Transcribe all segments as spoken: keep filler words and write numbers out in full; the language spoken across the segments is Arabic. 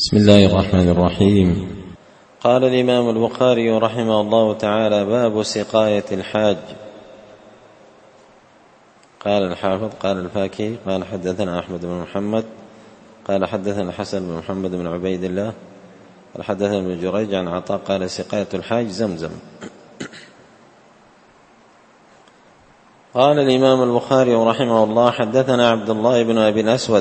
بسم الله الرحمن الرحيم. قال الإمام البخاري رحمه الله تعالى: باب سقاية الحاج. قال الحافظ قال الفاكهي قال حدثنا أحمد بن محمد قال حدثنا حسن بن محمد بن عبيد الله قال حدثنا ابن جريج عن عطاء قال: سقاية الحاج زمزم. قال الإمام البخاري رحمه الله: حدثنا عبد الله بن أبي الأسود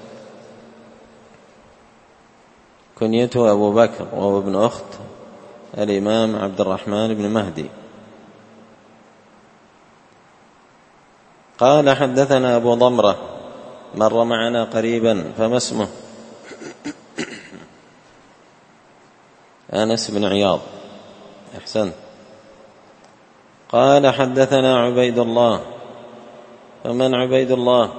كنيته أبو بكر وهو ابن أخت الإمام عبد الرحمن بن مهدي. قال حدثنا أبو ضمرة مر معنا قريبا فما اسمه؟ أنس بن عياض. أحسنت. قال حدثنا عبيد الله. فمن عبيد الله؟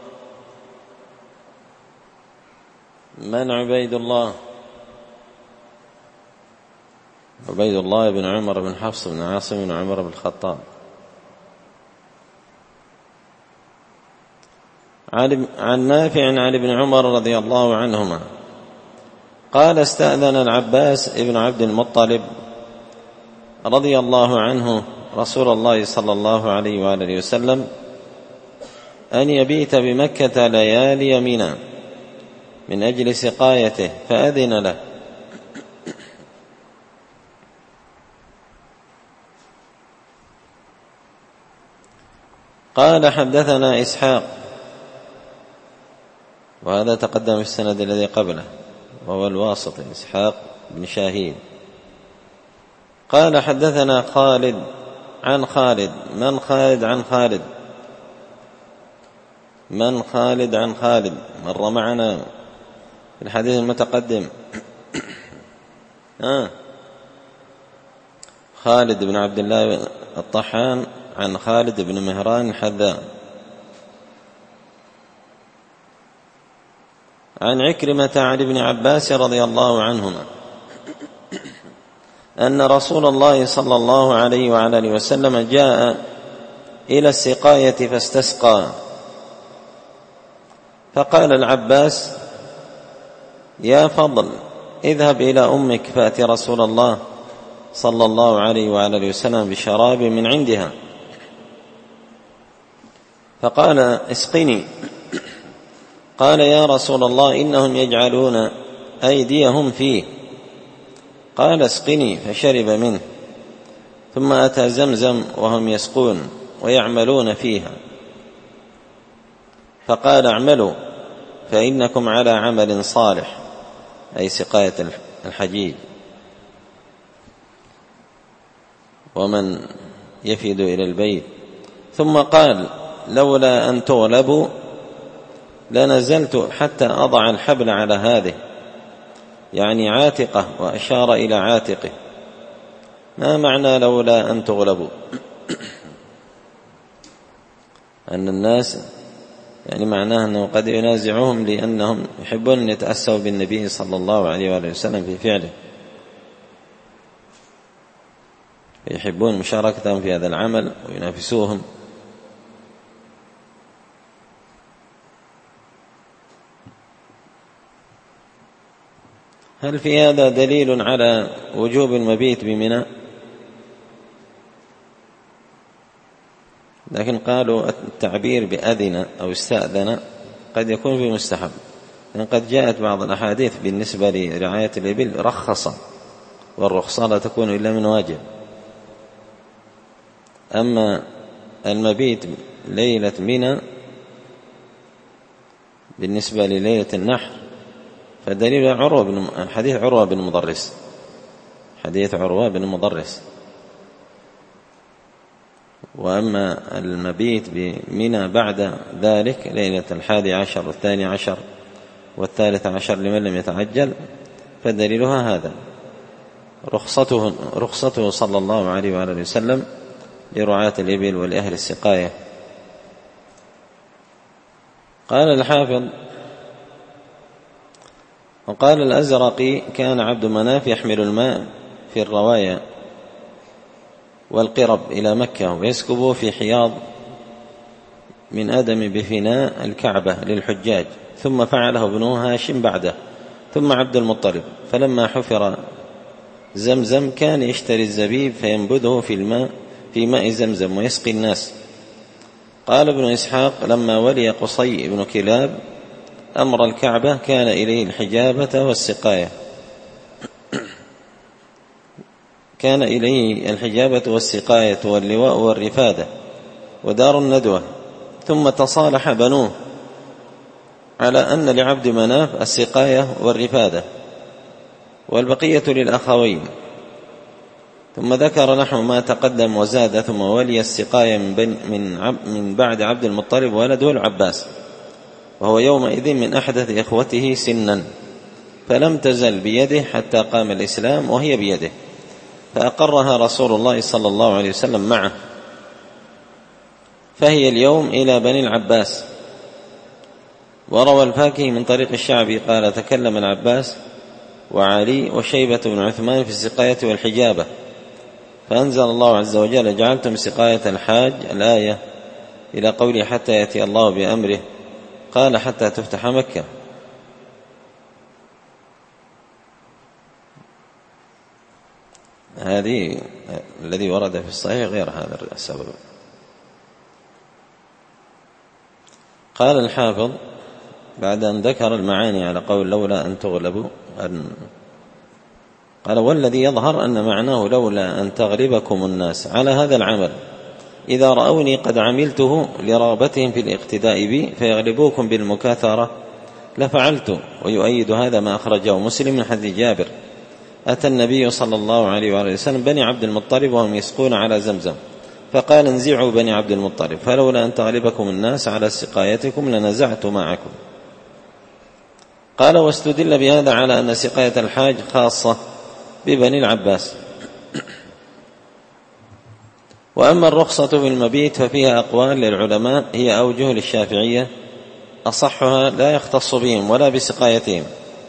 من عبيد الله؟ عبيد الله بن عمر بن حفص بن عاصم بن عمر بن الخطاب. عن نافع عن ابن عمر رضي الله عنهما قال: استأذن العباس ابن عبد المطلب رضي الله عنه رسول الله صلى الله عليه وآله وسلم أن يبيت بمكة ليالي منى من أجل سقايته فأذن له. قال حدثنا إسحاق، وهذا تقدم في السند الذي قبله وهو الواسطي إسحاق بن شاهين. قال حدثنا خالد عن خالد. من خالد عن خالد؟ من خالد عن خالد؟ مر معنا في الحديث المتقدم. آه. خالد بن عبد الله الطحان عن خالد بن مهران الحذاء عن عكرمة عن ابن عباس رضي الله عنهما أن رسول الله صلى الله عليه وعلى آله وسلم جاء إلى السقاية فاستسقى، فقال العباس: يا فضل، اذهب إلى أمك فأتي رسول الله صلى الله عليه وعلى آله وسلم بشراب من عندها. فقال: اسقني. قال: يا رسول الله، إنهم يجعلون أيديهم فيه. قال: اسقني. فشرب منه. ثم أتى زمزم وهم يسقون ويعملون فيها، فقال: اعملوا فإنكم على عمل صالح، أي سقاية الحجيج. ومن يفد إلى البيت. ثم قال: لولا أن تغلبوا لنزلت حتى أضع الحبل على هذه، يعني عاتقة، وأشار إلى عاتقه. ما معنى لولا أن تغلبوا؟ أن الناس يعني معناه أنه قد ينازعهم لأنهم يحبون أن يتأسوا بالنبي صلى الله عليه وآله وسلم في فعله، يحبون مشاركتهم في هذا العمل وينافسوهم. هل في هذا دليل على وجوب المبيت بمنى؟ لكن قالوا التعبير بأذن أو استأذن قد يكون في مستحب، لأن قد جاءت بعض الأحاديث بالنسبة لرعاية الإبل رخص، والرخصة لا تكون إلا من واجب. أما المبيت ليلة منى بالنسبة لليلة النحر فدليل عروة بن حديث عروة بن مضرس حديث عروة بن مضرس. وأما المبيت بمنى بعد ذلك ليلة الحادي عشر والثاني عشر والثالث عشر لمن لم يتعجل فدليلها هذا، رخصته, رخصته صلى الله عليه وآله وسلم لرعاة الإبل ولأهل السقاية. قال الحافظ: وقال الأزرقي: كان عبد مناف يحمل الماء في الرواية والقرب إلى مكة ويسكب في حياض من أدم بفناء الكعبة للحجاج، ثم فعله ابن هاشم بعده، ثم عبد المطلب، فلما حفر زمزم كان يشتري الزبيب فينبذه في الماء في ماء زمزم ويسقي الناس. قال ابن إسحاق: لما ولي قصي بن كلاب أمر الكعبة كان إليه الحجابة والسقاية كان إليه الحجابة والسقاية واللواء والرفادة ودار الندوة، ثم تصالح بنوه على أن لعبد مناف السقاية والرفادة والبقية للأخوين، ثم ذكر نحو ما تقدم وزاد: ثم ولي السقاية من, من, من بعد عبد المطلب ولده العباس، وهو يومئذ من أحدث إخوته سنا، فلم تزل بيده حتى قام الإسلام وهي بيده، فأقرها رسول الله صلى الله عليه وسلم معه، فهي اليوم إلى بني العباس. وروى الفاكهي من طريق الشعبي قال: تكلم العباس وعلي وشيبة بن عثمان في السقاية والحجابة، فأنزل الله عز وجل: جعلتم سقاية الحاج الآية إلى قوله: حتى يأتي الله بأمره، قال: حتى تفتح مكة. هذه الذي ورد في الصحيح غير هذا السبب. قال الحافظ بعد أن ذكر المعاني على قول لولا أن تغلبوا أن قال: والذي يظهر أن معناه لولا أن تغلبكم الناس على هذا العمل إذا رأوني قد عملته لرغبتهم في الاقتداء بي فيغلبوكم بالمكاثرة لفعلت. ويؤيد هذا ما أخرجه مسلم من حديث جابر: أتى النبي صلى الله عليه وآله وسلم بني عبد المطلب وهم يسقون على زمزم، فقال: انزعوا بني عبد المطلب، فلولا أن تغلبكم الناس على سقايتكم لنزعت معكم. قال: واستدل بهذا على أن سقاية الحاج خاصة ببني العباس. وأما الرخصة في المبيت ففيها أقوال للعلماء هي أوجه للشافعية، أصحها لا يختص بهم ولا بسقايتهم.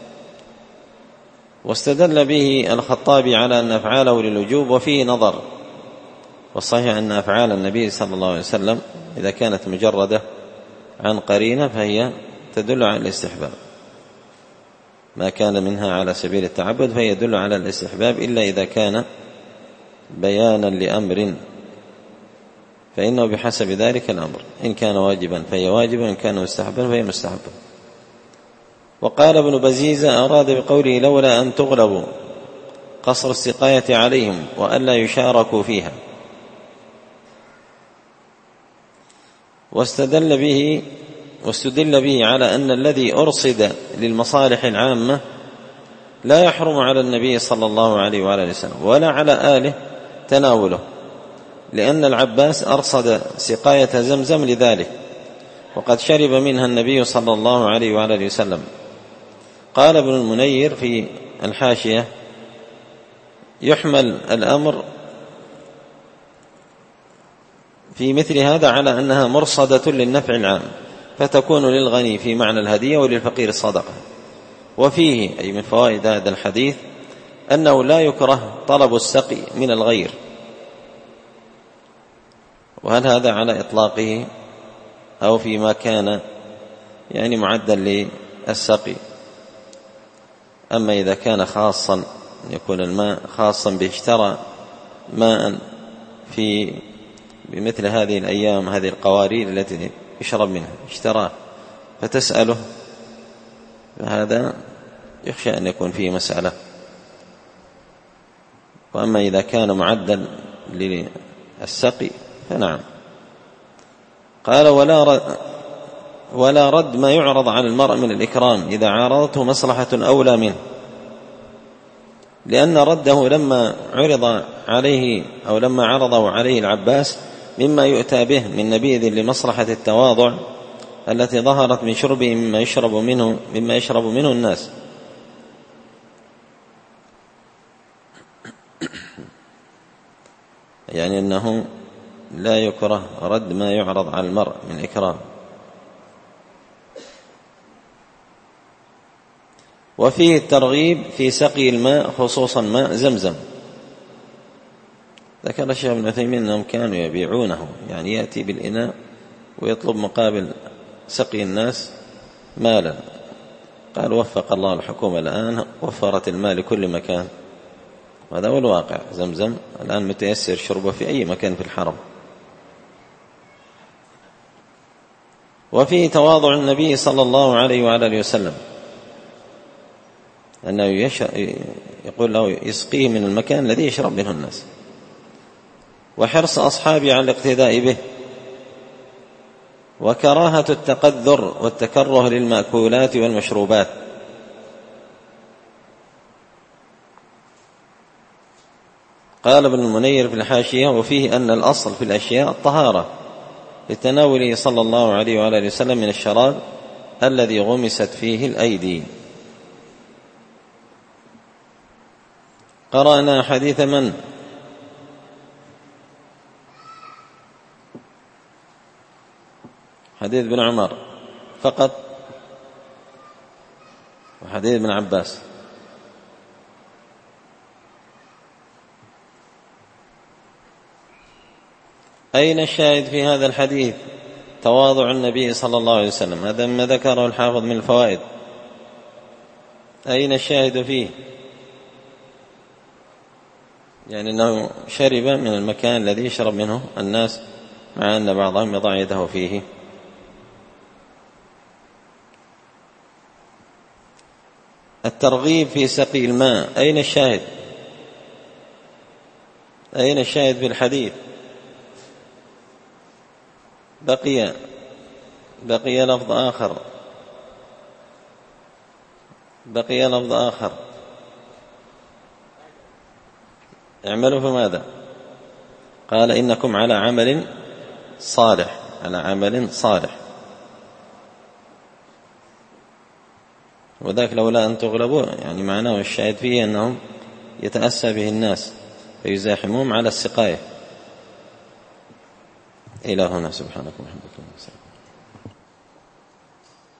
واستدل به الخطابي على أن أفعاله للوجوب وفيه نظر، والصحيح أن أفعال النبي صلى الله عليه وسلم إذا كانت مجردة عن قرينة فهي تدل على الاستحباب، ما كان منها على سبيل التعبد فهي يدل على الاستحباب، إلا إذا كان بيانا لأمر فإنه بحسب ذلك الأمر، إن كان واجبا فهي واجبة، وإن كان مستحبا فهي مستحبة. وقال ابن بزيزة: أراد بقوله لولا أن تغلبوا قصر السقاية عليهم وألا يشاركوا فيها. واستدل به واستدل به على أن الذي أرصد للمصالح العامة لا يحرم على النبي صلى الله عليه وآله وسلم ولا على آله تناوله، لأن العباس أرصد سقاية زمزم لذلك، وقد شرب منها النبي صلى الله عليه وآله وسلم. قال ابن المنير في الحاشية: يحمل الأمر في مثل هذا على أنها مرصدة للنفع العام، فتكون للغني في معنى الهدية وللفقير الصدقة. وفيه أي من فوائد هذا الحديث أنه لا يكره طلب السقي من الغير. وهل هذا على إطلاقه أو فيما كان يعني معدا للسقي؟ أما إذا كان خاصا يكون الماء خاصا به، اشترى ماء في بمثل هذه الأيام، هذه القوارير التي يشرب منها اشتراه فتسأله، فهذا يخشى أن يكون فيه مسألة. وأما إذا كان معدا للسقي فنعم. قال: ولا رد, ولا رد ما يعرض على المرء من الإكرام إذا عارضته مصلحة أولى منه، لأن رده لما عرض عليه أو لما عرضه عليه العباس مما يؤتى به من نبيذ لمصلحة التواضع التي ظهرت من شربه مما يشرب منه مما يشرب منه الناس. يعني أنه لا يكره رد ما يعرض على المرء من إكرام. وفيه الترغيب في سقي الماء خصوصا ماء زمزم. ذكر الشيخ ابن عثيمين أنهم كانوا يبيعونه، يعني يأتي بالإناء ويطلب مقابل سقي الناس مالا. قال وفق الله الحكومة الآن وفرت الماء لكل مكان، وهذا هو الواقع. زمزم الآن متيسر شربه في أي مكان في الحرم. وفيه تواضع النبي صلى الله عليه وعلى آله وسلم، أنه يقول له يسقيه من المكان الذي يشرب منه الناس، وحرص أصحابه على الاقتداء به، وكراهة التقذر والتكره للمأكولات والمشروبات. قال ابن المنير في الحاشية: وفيه أن الأصل في الأشياء الطهارة لتناوله صلى الله عليه وآله وسلم من الشراب الذي غمست فيه الأيدي. قرأنا حديث من؟ حديث ابن عمر فقط وحديث ابن عباس. أين الشاهد في هذا الحديث؟ تواضع النبي صلى الله عليه وسلم، هذا ما ذكره الحافظ من الفوائد. أين الشاهد فيه؟ يعني أنه شرب من المكان الذي يشرب منه الناس، مع أن بعضهم يضع يده فيه. الترغيب في سقي الماء، أين الشاهد؟ أين الشاهد في الحديث؟ بقي بقي لفظ آخر بقي لفظ آخر اعملوا فماذا؟ قال إنكم على عمل صالح، على عمل صالح. وذاك لولا أن تغلبوا، يعني معناه الشاهد فيه أنهم يتأسى به الناس فيزاحمهم على السقاية. إلى هنا، سبحانك وبحمدك.